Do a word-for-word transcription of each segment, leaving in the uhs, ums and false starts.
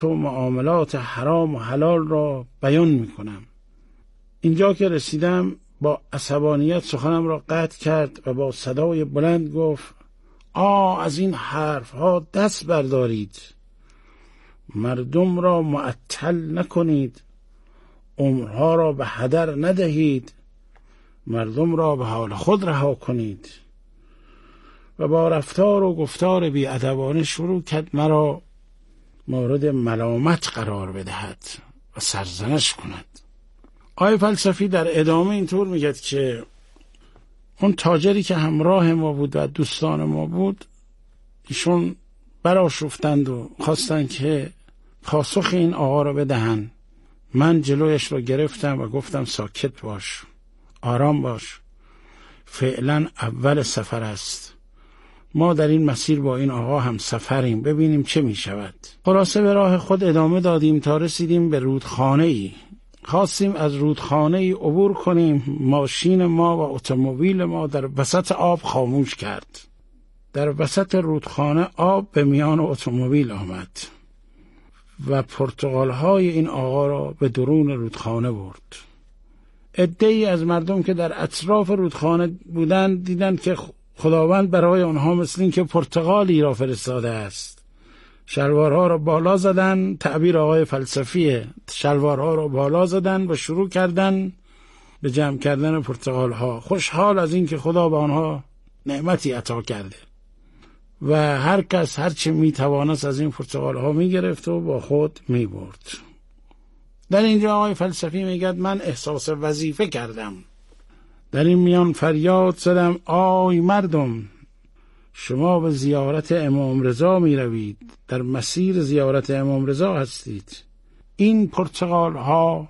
تو معاملات حرام و حلال را بیان میکنم. اینجا که رسیدم با عصبانیت سخنم را قطع کرد و با صدای بلند گفت آه از این حرف ها دست بردارید، مردم را معطل نکنید، عمرها را به هدر ندهید، مردم را به حال خود رها کنید. و با رفتار و گفتار بی‌ادبانه شروع کرد مرا مورد ملامت قرار بدهد و سرزنش کند. آقای فلسفی در ادامه اینطور میگه که اون تاجری که همراه ما بود و دوستان ما بود، ایشون برآشفتند و خواستند که پاسخ این آقا را بدهند. من جلویش را گرفتم و گفتم ساکت باش، آرام باش، فعلا اول سفر است، ما در این مسیر با این آقا هم سفریم، ببینیم چه می شود. خلاصه به راه خود ادامه دادیم تا رسیدیم به رودخانه ای. خواستیم از رودخانه ای عبور کنیم. ماشین ما و اتومبیل ما در وسط آب خاموش کرد. در وسط رودخانه آب به میان اتومبیل آمد و پرتقال‌های این آقا را به درون رودخانه برد. عده‌ای از مردم که در اطراف رودخانه بودند دیدند که خداوند برای آنها مثل این که پرتقالی را فرستاده است. شلوارها را بالا زدن، تعبیر آقای فلسفیه، شلوارها را بالا زدن و شروع کردن به جمع کردن پرتقال‌ها، خوشحال از این که خدا به آنها نعمتی عطا کرده. و هر کس هر چه می توانست از این پرتقال‌ها می گرفت و با خود می برد. در اینجا آقای فلسفی می گفت من احساس وظیفه کردم. در این میان فریاد زدم آی مردم، شما به زیارت امام رضا می روید، در مسیر زیارت امام رضا هستید. این پرتقال‌ها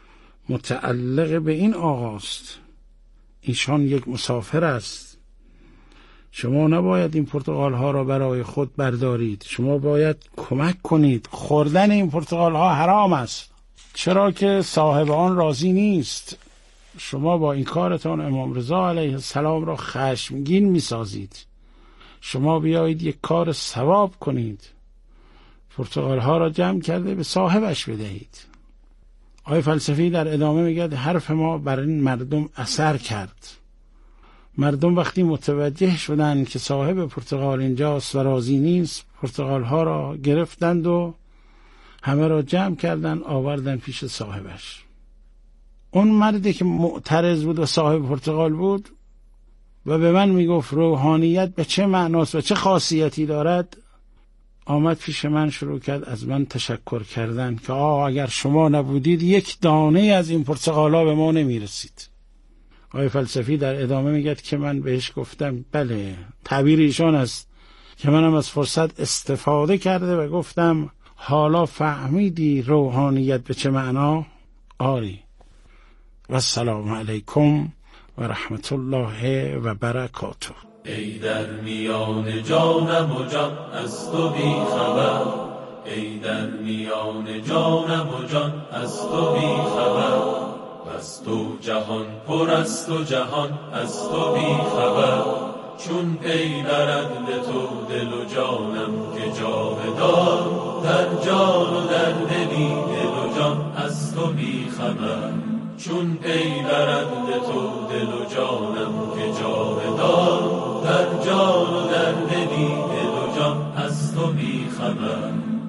متعلق به این آقاست، ایشان یک مسافر است. شما نباید این پرتقال‌ها را برای خود بردارید، شما باید کمک کنید. خوردن این پرتقال‌ها حرام است، چرا که صاحب آن راضی نیست. شما با این کارتان امام رضا علیه السلام را خشمگین می‌سازید. شما بیایید یک کار ثواب کنید، پرتقال‌ها را جمع کرده به صاحبش بدهید. آقای فلسفی در ادامه میگه حرف ما بر این مردم اثر کرد. مردم وقتی متوجه شدند که صاحب پرتقال اینجاست و راضی نیست، پرتقال‌ها را گرفتند و همه را جمع کردند آوردن پیش صاحبش. اون مردی که معترض بود و صاحب پرتقال بود و به من میگفت روحانیت به چه معناست و چه خاصیتی دارد، آمد پیش من شروع کرد از من تشکر کردن که آه اگر شما نبودید یک دانه از این پرتقالا به ما نمیرسید. آقای فلسفی در ادامه میگه که من بهش گفتم بله، تعبیر ایشان است که منم از فرصت استفاده کرده و گفتم حالا فهمیدی روحانیت به چه معنا؟ آری. و السلام علیکم و رحمت الله و برکاته. ای در میان جانم و جان از تو بی خبر، ای در میان جانم و جان از تو بی خبر، از تو جهان پر است و جهان از تو بی خبر. چون پی برد به تو دل و جانم که جاودان، در جان و در دلی دل و جان از تو بی خبر. چون پی برد به تو دل و جانم که جاودان، در جان و در دلی دل و جان از تو بی خبر.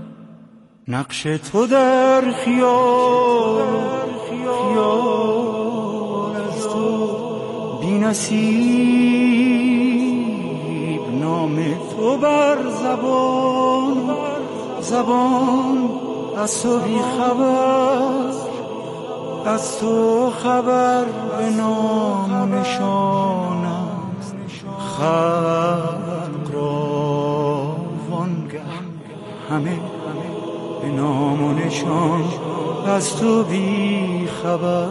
نقش تو در خیال خیال از تو بی نصیب، نام تو بر زبان زبان از تو بی خبر، از تو خبر به نام نشانم خلق را وانگه همه به نام و نشان از تو بی خبر.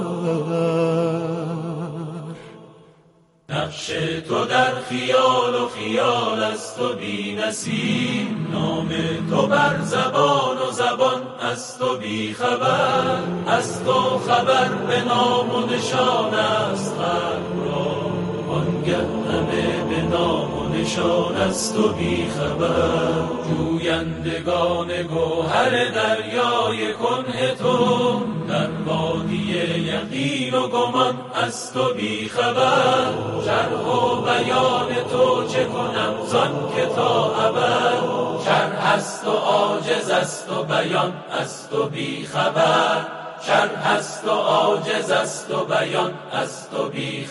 نقش تو در خیال و خیال از تو بی نصیب، نام تو بر زبان و زبان از تو بی خبر، از تو خبر به نام و نشان است خلق را آنگه همه به نام و نشان است و بی خبر. جویندگان گوهر دریای کنه تو در وادی یقین و گمان است و بی خبر. شرح و بیان تو چه کنم زان که تا ابد، شرح است و عاجز است و بیان است و بی خبر. شرح است و عاجز است و بیان است و بی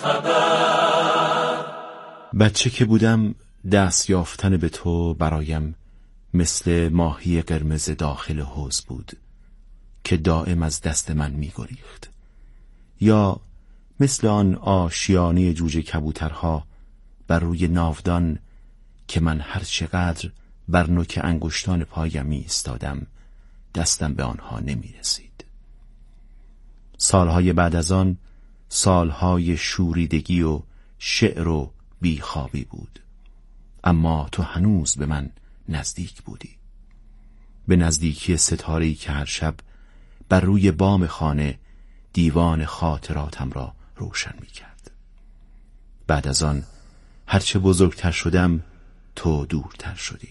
خبر. بچه که بودم دست یافتن به تو برایم مثل ماهی قرمز داخل حوض بود که دائم از دست من می گریخت، یا مثل آن آشیانه جوجه کبوترها بر روی ناودان که من هر چقدر بر نوک انگشتان پایم می ایستادم دستم به آنها نمی رسید. سالهای بعد از آن سالهای شوریدگی و شعر و بیخوابی بود، اما تو هنوز به من نزدیک بودی، به نزدیکی ستاره‌ای که هر شب بر روی بام خانه دیوان خاطراتم را روشن می کرد. بعد از آن هرچه بزرگتر شدم تو دورتر شدی.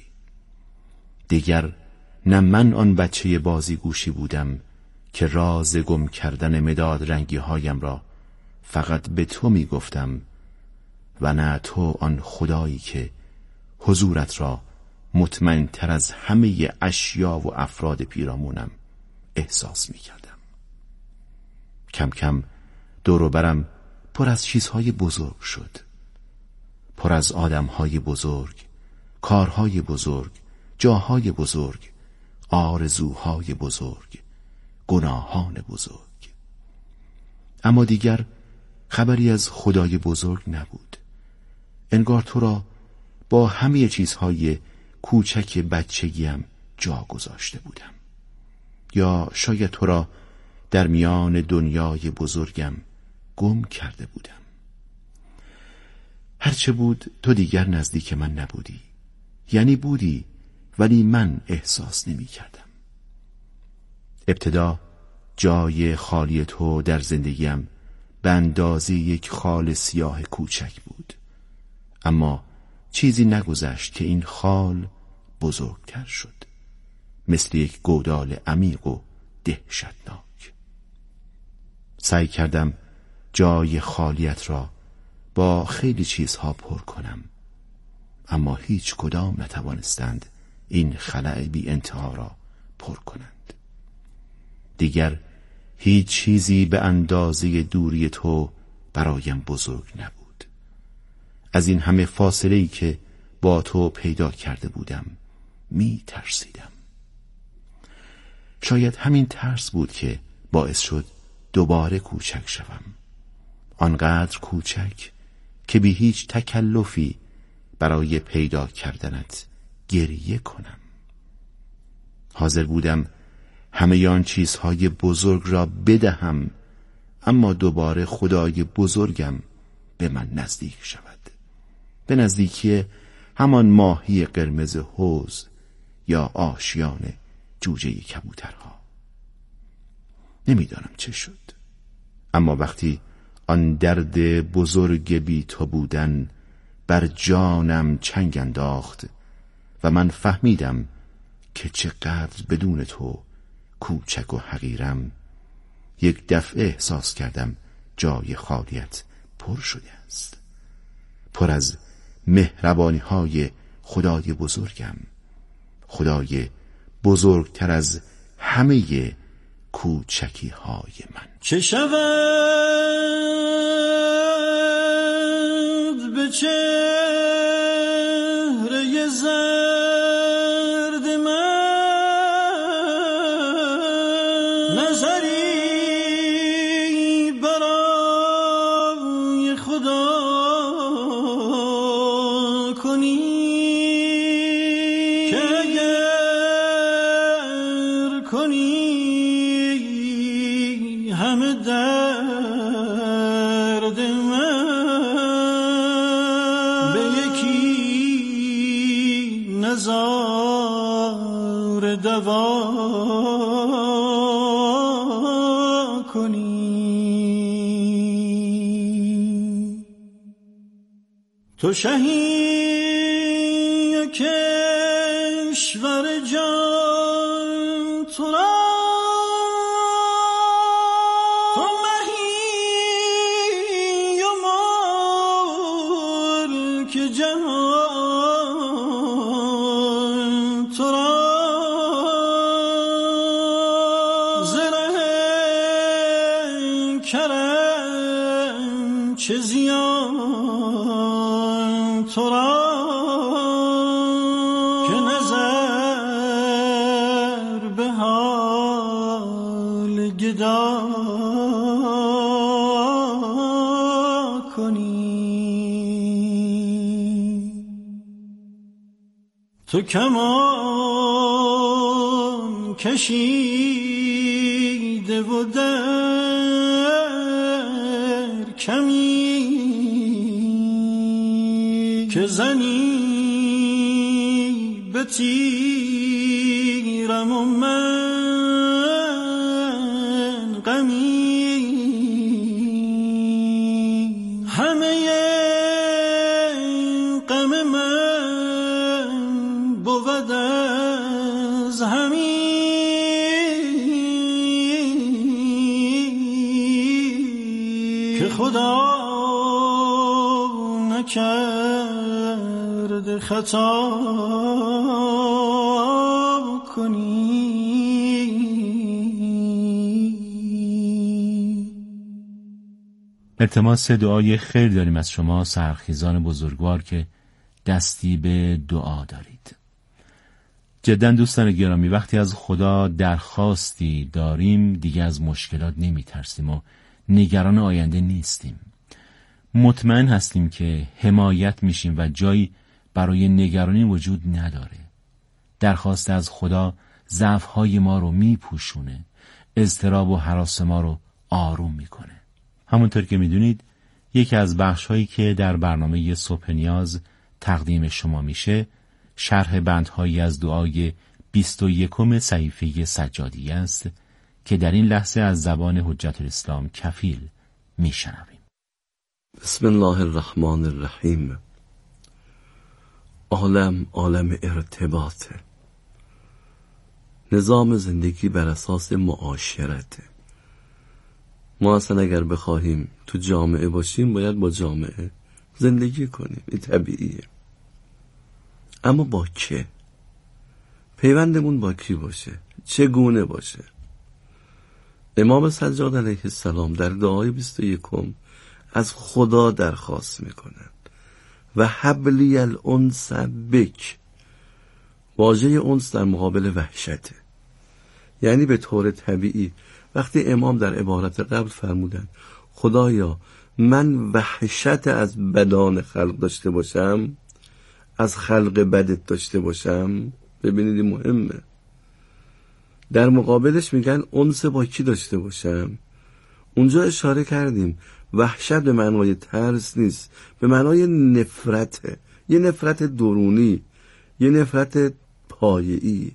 دیگر نه من آن بچه بازیگوشی بودم که راز گم کردن مداد رنگی هایم را فقط به تو می گفتم، و نه تو آن خدایی که حضورت را مطمئن تر از همه اشیا و افراد پیرامونم احساس می کردم. کم کم دور و برم پر از چیزهای بزرگ شد، پر از آدمهای بزرگ، کارهای بزرگ، جاهای بزرگ، آرزوهای بزرگ، گناهان بزرگ. اما دیگر خبری از خدای بزرگ نبود. انگار تو را با همه چیزهای کوچک بچگیم جا گذاشته بودم، یا شاید تو را در میان دنیای بزرگم گم کرده بودم. هرچه بود تو دیگر نزدیک من نبودی، یعنی بودی ولی من احساس نمی کردم. ابتدا جای خالی تو در زندگیم به اندازه یک خال سیاه کوچک بود، اما چیزی نگذشت که این خال بزرگتر شد، مثل یک گودال عمیق و دهشتناک. سعی کردم جای خالیت را با خیلی چیزها پر کنم، اما هیچ کدام نتوانستند این خلأ بی انتها را پر کنند. دیگر هیچ چیزی به اندازه دوری تو برایم بزرگ نبود. از این همه فاصله‌ای که با تو پیدا کرده بودم می ترسیدم. شاید همین ترس بود که باعث شد دوباره کوچک شوم، آنقدر کوچک که بی هیچ تکلفی برای پیدا کردنت گریه کنم. حاضر بودم همه آن چیزهای بزرگ را بدهم، اما دوباره خدای بزرگم به من نزدیک شود، به نزدیکی همان ماهی قرمز حوض یا آشیان جوجه کبوترها. نمیدانم چه شد، اما وقتی آن درد بزرگ بی تو بودن بر جانم چنگ انداخت و من فهمیدم که چقدر بدون تو کوچک و حقیرم، یک دفعه احساس کردم جای خالیت پر شده است، پر از مهربانی های خدای بزرگم، خدای بزرگتر از همه کوچکی های من. چه شود به چهره زرد من، نظری برای خدا کنی که اگر کنی همه درد من به یکی نظاره دوا کنی. تو شهی کشور جان تو را تو مهی و ملک جهان تو را زره کرم چه زیان تو را که نظر به حال گدا کنی. تو کمان کشیده و در کمی که زنی به تیرم و من غمی همه غم من بود از همین که خدا نکرد خطا کنی. التماس دعای خیر داریم از شما سرخیزان بزرگوار که دستی به دعا دارید. جدا دوستان گرامی، وقتی از خدا درخواستی داریم دیگه از مشکلات نمی ترسیم و نگران آینده نیستیم. مطمئن هستیم که حمایت میشیم و جایی برای نگرانی وجود نداره. درخواست از خدا ضعف‌های ما رو میپوشونه، اضطراب و هراس ما رو آروم میکنه. همونطور که میدونید یکی از بخش‌هایی که در برنامه صبح نیاز تقدیم شما میشه شرح بندهایی از دعای بیست و یکم صحیفه سجادیه است که در این لحظه از زبان حجت الاسلام کفیل میشنویم. بسم الله الرحمن الرحیم. عالم عالم ارتباطه. نظام زندگی بر اساس معاشرته. ما اصلا اگر بخواهیم تو جامعه باشیم باید با جامعه زندگی کنیم، این طبیعیه. اما با که؟ پیوندمون با کی باشه؟ چگونه باشه؟ امام سجاد علیه السلام در دعای بیست و یکم از خدا درخواست میکنند و حبلی الانس بک. واژه انس در مقابل وحشته، یعنی به طور طبیعی وقتی امام در عبارت قبل فرمودند خدایا من وحشت از بدان خلق داشته باشم، از خلق بدت داشته باشم، ببینید مهمه. در مقابلش میگن انس با کی داشته باشم. اونجا اشاره کردیم وحشت به معنای ترس نیست، به معنای نفرته، یه نفرت درونی، یه نفرت پایه‌ای.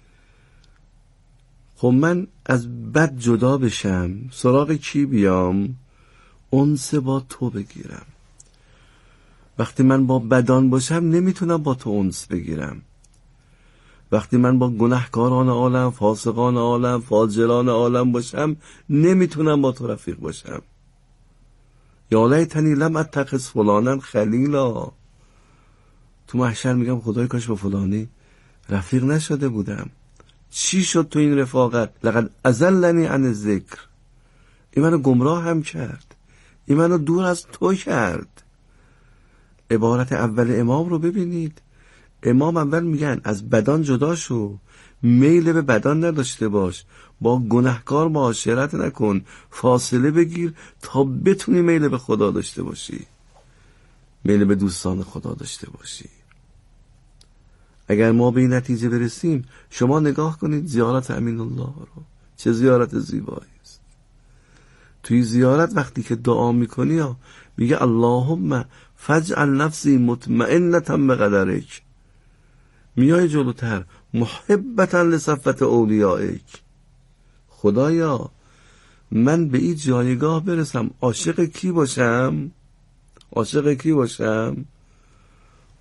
خب من از بد جدا بشم سراغ کی بیام؟ انس با تو بگیرم. وقتی من با بدان باشم نمیتونم با تو انس بگیرم. وقتی من با گناهکاران عالم، فاسقان عالم، فاجران عالم باشم نمیتونم با تو رفیق باشم. یا لیتنی لم اتخذ فلانا خلیلا. تو محشر میگم خدای کاش با فلانی رفیق نشده بودم. چی شد تو این رفاقت؟ لقد اضلنی عن الذکر. این منو گمراه هم کرد، این منو دور از تو کرد. عبارت اول امام رو ببینید. امام اول میگن از بدان جدا شو، میل به بدان نداشته باش، با گناهکار معاشرت نکن، فاصله بگیر تا بتونی میل به خدا داشته باشی، میل به دوستان خدا داشته باشی. اگر ما به این نتیجه برسیم، شما نگاه کنید زیارت امین الله رو، چه زیارت زیبایی است. توی زیارت وقتی که دعا میکنی میگه اللهم فجعل نفسی مطمئنة بقدرک. میای جلوتر محبتا لصفت اولیائک. خدایا من به این جایگاه برسم عاشق کی باشم؟ عاشق کی باشم؟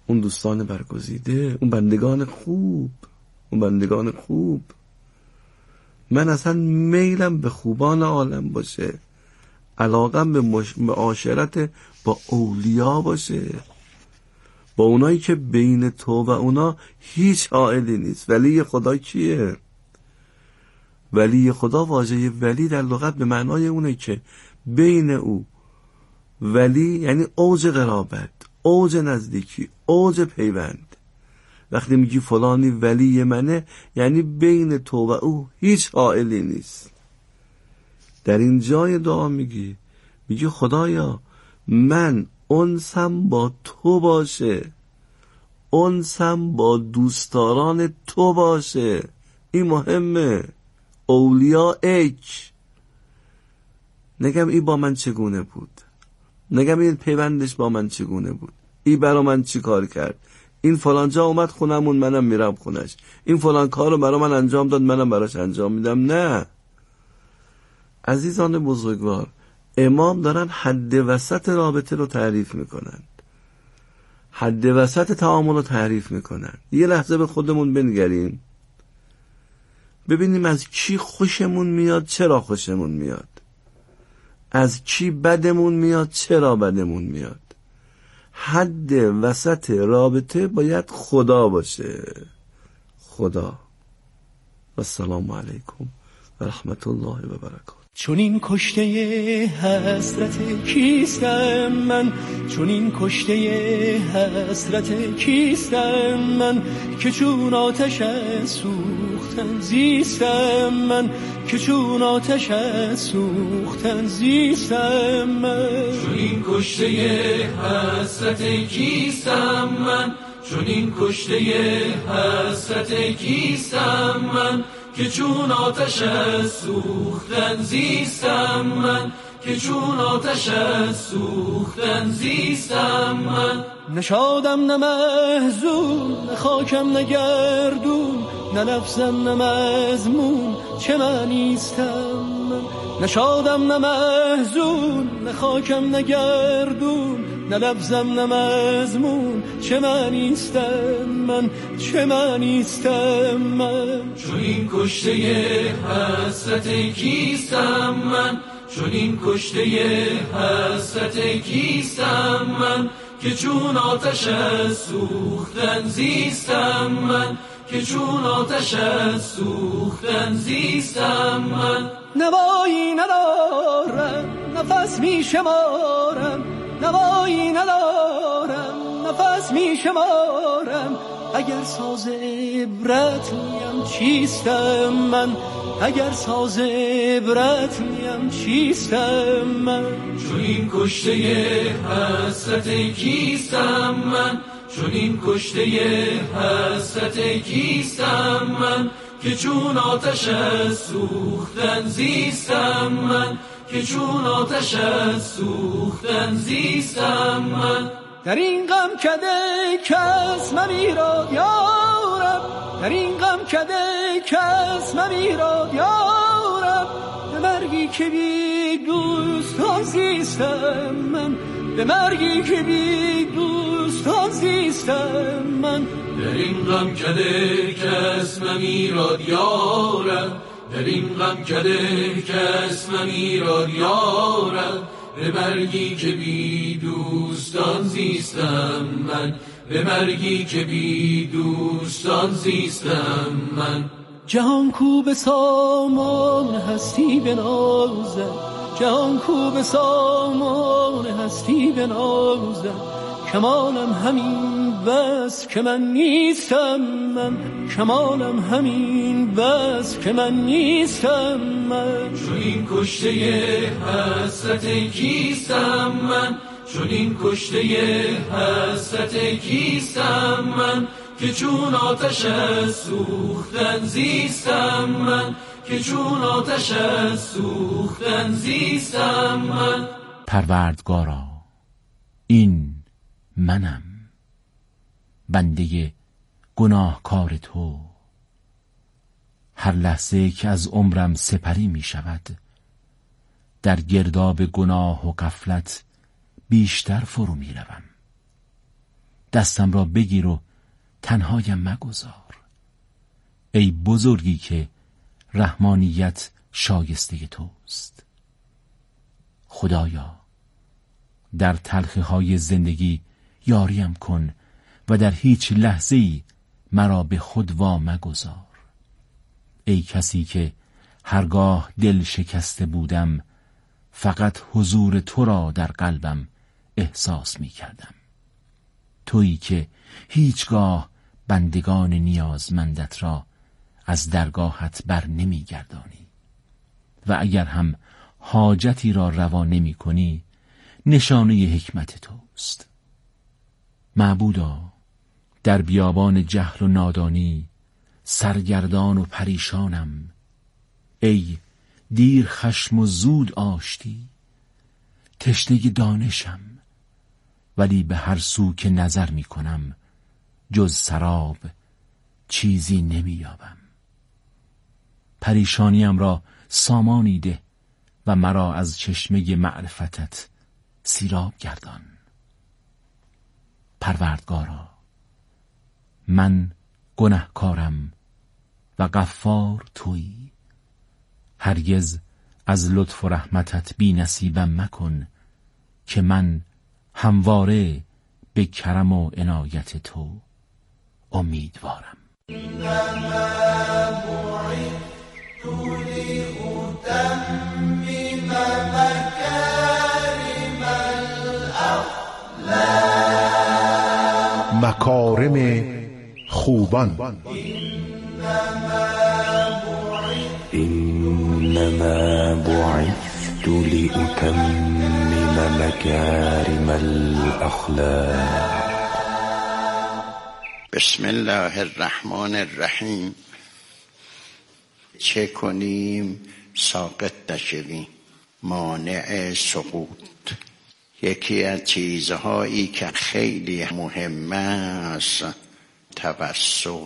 اون دوستان برگزیده، اون بندگان خوب، اون بندگان خوب. من اصلا میلم به خوبان عالم باشه، علاقم به مش... معاشرت با اولیا باشه، با اونایی که بین تو و اونا هیچ حائلی نیست. ولی خدا کیه؟ ولی خدا، واژه ولی در لغت به معنای اونه که بین او، ولی یعنی اوج قرابت، اوج نزدیکی، اوج پیوند. وقتی میگی فلانی ولی منه، یعنی بین تو و او هیچ حائلی نیست. در این جای دعا میگی میگی خدایا من انسم با تو باشه، انسم با دوستداران تو باشه. این مهمه. اولیا ایک، نگم ای با من چگونه بود، نگم این پیوندش با من چگونه بود، ای برا من چی کار کرد، این فلان جا اومد خونمون منم میرم خونش، این فلان کار رو برا من انجام داد منم براش انجام میدم. نه عزیزان بزرگوار، امام دارن حد وسط رابطه رو تعریف میکنن، حد وسط تعامل رو تعریف میکنن. یه لحظه به خودمون بنگریم ببینیم از کی خوشمون میاد، چرا خوشمون میاد، از کی بدمون میاد، چرا بدمون میاد. حد وسط رابطه باید خدا باشه. خدا. و السلام علیکم و رحمت الله و برکاته. چون این کشته حسرت کیستم من، چون این کشته حسرت کیستم من، که چون آتش از سوختن زیستم من، که چون آتش از سوختن زیستم من. چون این کشته حسرت کیستم من، چون این کشته حسرت کیستم من، که چون آتش از سوختن زیستم من، که چون آتش از سوختن زیستم من. نشادم نه محزون، نه خاکم نه گردون، نه لفظم نه مضمون، چه معنیستم من. نشادم نه محزون، نه خاکم نه گردون، نه لفظم نه مضمون، چه معنیستم من، چه معنیستم من. چون این کشته حسرت کیستم من، چون این کشته حسرت کیستم من، که چون آتش از سوختن زیستم من، که چون آتش از سوختن زیستم من. نوایی ندارم نفس می شمارم، نوایی ندارم نفس می شمارم، اگر ساز عبرت نیم چیستم من، اگر ساز عبرت نیم چیستم من. چون این کشته حسرت کیستم من، چون این کشته حسرت کیستم من، که چون آتش از سوختن زیستم من، که چون آتش از سوختن زیستم من. در این غم کده کس ممیراد یارب، در این غم کده کس ممیراد یارب، به مرگی که بی دوستان زیستم من، به مرگی که بی دوستان زیستم من. در این غم کده کس ممیراد یارب، در این غم کده کس ممیراد یارب، به مرگی که بی دوستان زیستم من، به مرگی که بی دوستان زیستم من. جهان کو به سامان هستی بنازد، جهان کو به سامان هستی بنازد، کمالم همین بس که من نیستم من، کمالم همین بس که من نیستم من. چون این کشته حسرت کیستم من، چون این کشته حسرت کیستم من، که چون آتش از سوختن زیستم من، که چون آتش از سوختن زیستم من. پروردگارا این منم، بنده گناهکار تو. هر لحظه که از عمرم سپری می شود، در گرداب گناه و غفلت بیشتر فرو می روم. دستم را بگیر و تنهایم مگذار. ای بزرگی که رحمانیت شایسته توست. خدایا در تلخی های زندگی یاریم کن و در هیچ لحظه‌ای مرا به خود وا مگذار. ای کسی که هرگاه دل شکسته بودم فقط حضور تو را در قلبم احساس می کردم. تویی که هیچگاه بندگان نیازمندت را از درگاهت بر نمی گردانی و اگر هم حاجتی را روا نمی کنی نشانه حکمت توست. معبودا در بیابان جهل و نادانی سرگردان و پریشانم. ای دیر خشم و زود آشتی، تشنه دانشم، ولی به هر سو که نظر می کنم جز سراب چیزی نمی یابم. پریشانیم را سامانی ده و مرا از چشمه معرفتت سیراب گردان. پروردگارا من گنهکارم و غفار تویی. هرگز از لطف و رحمتت بی نصیبم مکن که من همواره به کرم و عنایت تو امیدوارم. مکارم خوبان. إنما بعثت لأتمم مكارم الأخلاق. بسم الله الرحمن الرحیم. چه کنیم ساقط نشویم، مانع سقوط. یکی از چیزهایی که خیلی مهم است توسل.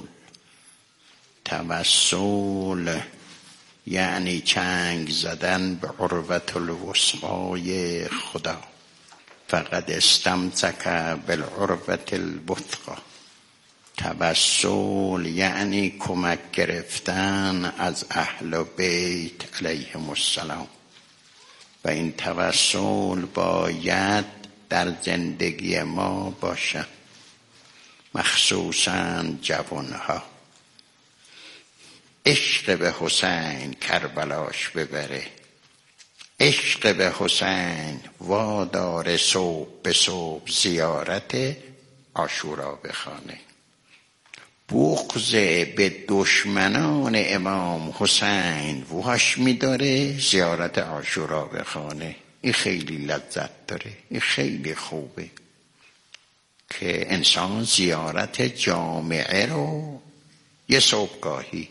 توسل یعنی چنگ زدن به عروة الوثقای خدا. فقد استمسک بالعروة الوثقی. توسل یعنی کمک گرفتن از اهل بیت علیهم السلام و این توسل باید در زندگی ما باشد، مخصوصاً جوانها. عشق به حسین کربلاش ببره. عشق به حسین وادار صبح به صبح زیارت عاشورا بخوانه. بغض به دشمنان امام حسین واش می‌داره زیارت عاشورا بخوانه. این خیلی لذت داره، این خیلی خوبه که انسان زیارت جامعه رو یه صبحگاهی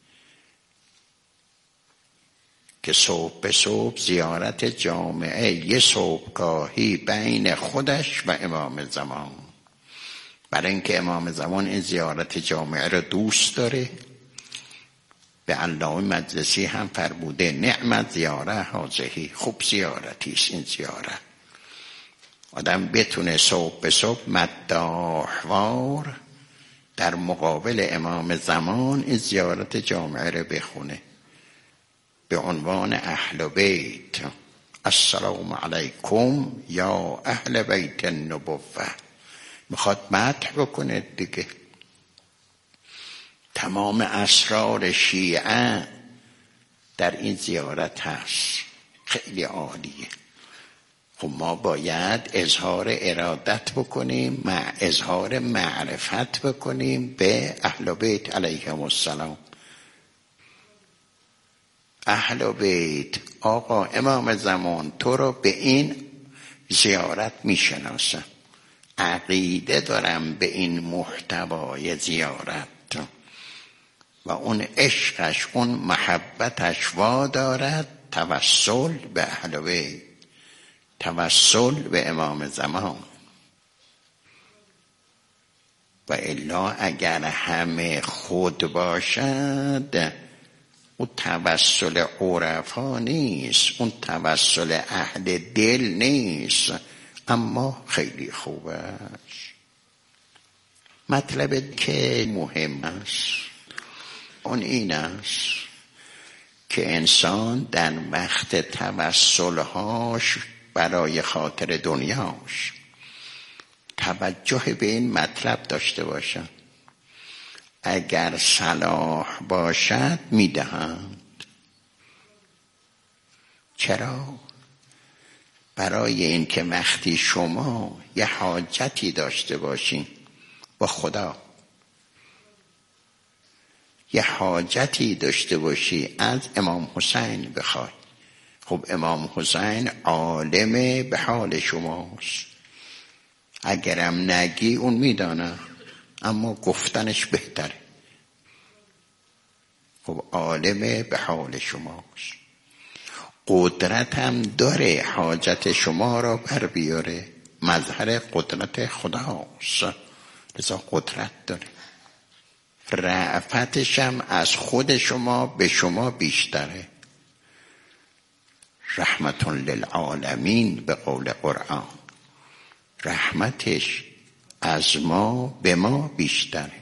که صبح به صبح زیارت جامعه یه صبحگاهی بین خودش و امام زمان، برای اینکه امام زمان این زیارت جامعه رو دوست داره. به علامه مجلسی هم فرموده نعمت زیاره حاضهی، خوب زیارتیست این زیارت. آدم بتونه صبح به صبح مداحوار در مقابل امام زمان این زیارت جامعه رو بخونه به عنوان اهل بیت. السلام علیکم یا اهل بیت النبوه. میخواد مدح بکنه دیگه. تمام اسرار شیعه در این زیارت هست. خیلی عالیه. خب ما باید اظهار ارادت بکنیم، مع اظهار معرفت بکنیم به اهل بیت علیهم السلام. اهل بیت آقا امام زمان تو رو به این زیارت میشناسم، عقیده دارم به این محتوای زیارت و اون عشقش، اون محبتش وادارد توسل به اهل بیت، توسل به امام زمان. و الا اگر همه خود باشد اون توسل عرفا نیست، اون توسل اهل دل نیست، اما خیلی خوبه. مطلب که مهم است اون این است که انسان در وقت توسلهاش برای خاطر دنیاش توجه به این مطلب داشته باشد اگر صلاح باشد میدهند. چرا؟ برای اینکه وقتی شما یه حاجتی داشته باشین با خدا، یه حاجتی داشته باشی از امام حسین بخوای، خب امام حسین عالم به حال شماست، اگرم نگی اون میدانه اما گفتنش بهتره. خب عالم به حال شماست، قدرت هم داره حاجت شما را بر بیاره، مظهر قدرت خداست، لذا قدرت داره. رأفتش هم از خود شما به شما بیشتره. رحمت للعالمین به قول قرآن، رحمتش از ما به ما بیشتره.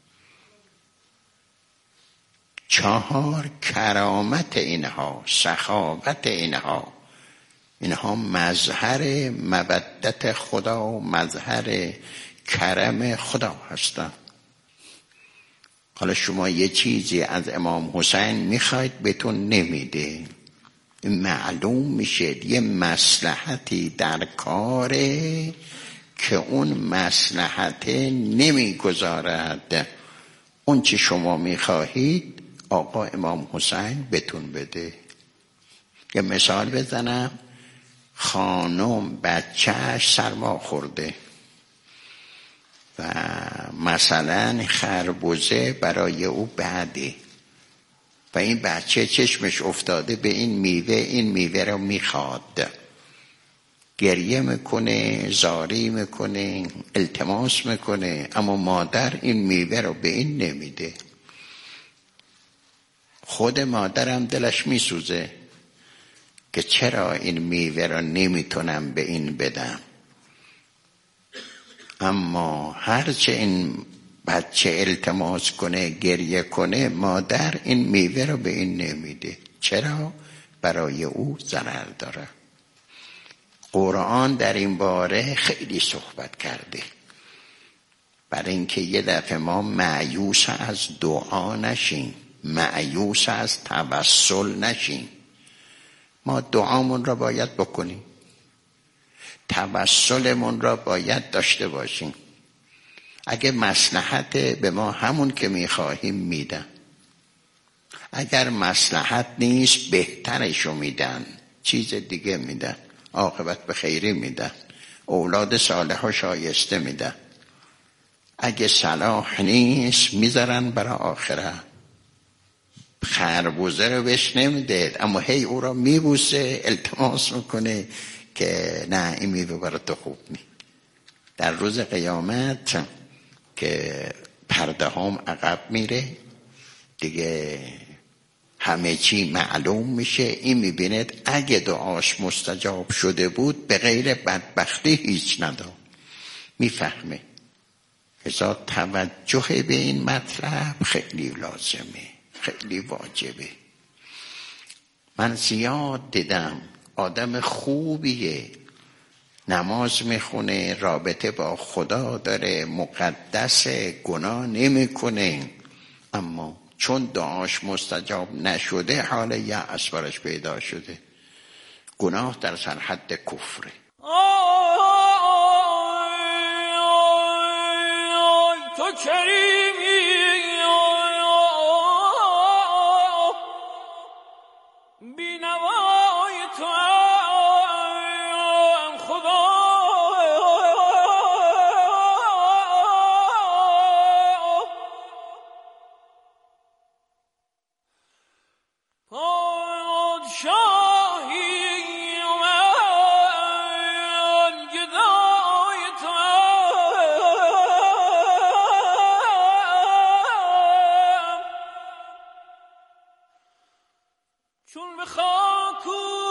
چهار، کرامت اینها، سخاوت اینها، اینها مظهر مودت خدا و مظهر کرم خدا هستند. حالا شما یه چیزی از امام حسین میخواید بهتون نمیده، معلوم میشه یه مصلحتی در کاره که اون مصلحت نمیگذارد اون چی شما میخواهید آقا امام حسین بهتون بده. یه مثال بزنم، خانم بچهش سرما خورده و مثلا خربوزه برای او بعده و این بچه چشمش افتاده به این میوه، این میوه رو میخواد، گریه میکنه، زاری میکنه، التماس میکنه، اما مادر این میوه رو به این نمیده. خود مادرم دلش میسوزه که چرا این میوه رو نمیتونم به این بدم، اما هرچه این بچه التماس کنه، گریه کنه، مادر این میوه رو به این نمیده. چرا؟ برای او ضرر داره. قرآن در این باره خیلی صحبت کرده، برای اینکه یه دفعه ما مایوس از دعا نشیم، مایوس از توسل نشیم. ما دعامون را باید بکنیم، توسلمون را باید داشته باشیم. اگه مصلحت به ما همون که میخواهیم میدن، اگر مصلحت نیست بهترشو میدن، چیز دیگه میدن، عاقبت به خیری میدن، اولاد صالح و شایسته میدن. اگه صلاح نیست میذارن برای آخره. خربوزه رو بهش نمیده اما هی او را میبوسه، التماس میکنه که نه این میوه برای تو خوب نی. در روز قیامت که پرده هم عقب میره دیگه، همه چی معلوم میشه، این میبیند اگه دعاش مستجاب شده بود به غیر بدبختی هیچ نداد. میفهمه. ازا توجه به این مطلب خیلی لازمه، خیلی واجبه. من زیاد دیدم آدم خوبیه، نماز میخونه، رابطه با خدا داره، مقدس، گناه نمیکنه، اما چون دعاش مستجاب نشده حال یأس برش پیدا شده. گناه در سرحد کفره. تو کریمی بینوای تو خدا، پادشاهی من گدای تو چون به خاکو